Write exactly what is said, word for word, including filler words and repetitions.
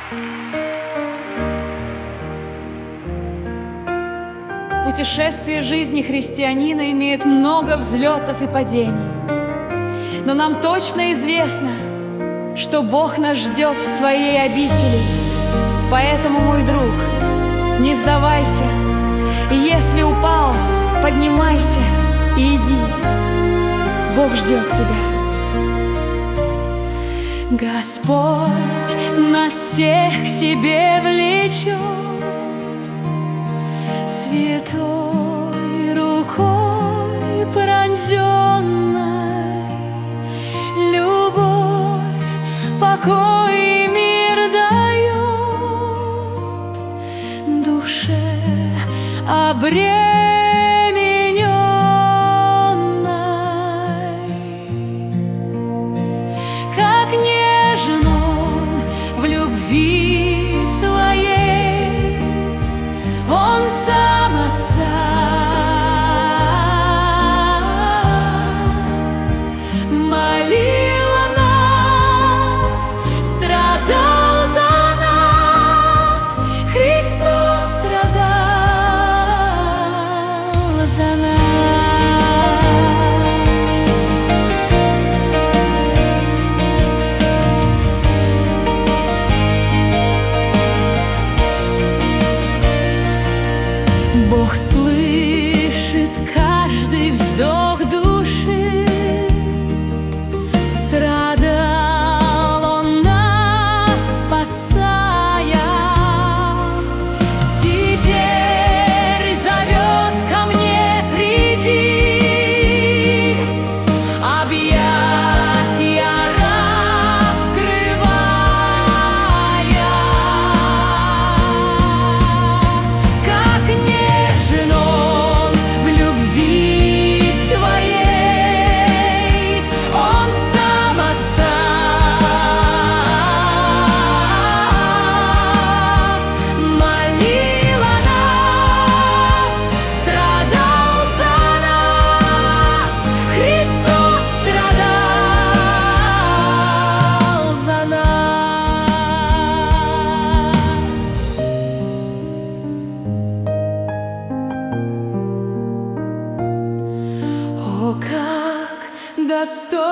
Путешествие жизни христианина имеет много взлетов и падений. Но нам точно известно, что Бог нас ждет в Своей обители. Поэтому, мой друг, не сдавайся. И если упал, поднимайся и иди. Бог ждет тебя. Господь нас всех к себе влечет, святой рукой пронзенной, любовь, покой и мир дает душе обремененной. Как нежен Он в любви Своей, Он сам Отца молил о нас, страдал за нас, Христос страдал за нас. Бог слышит каждый вздох души, страдал Он нас, спасая, теперь зовет ко мне: приди, объятия раскрывая. Как нежен Он в любви Своей, Он сам Отца молил о нас, страдал за нас, Христос страдал за нас. О, как достоин